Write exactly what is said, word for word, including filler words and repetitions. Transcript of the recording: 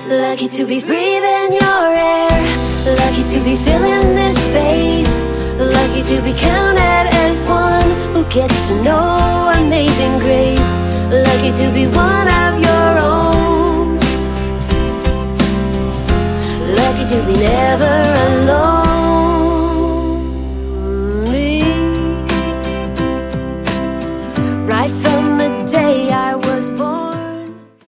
Lucky to be breathing your air, lucky to be filling this space, lucky to be counted as one who gets to know amazing grace, lucky to be one of your own, lucky to be never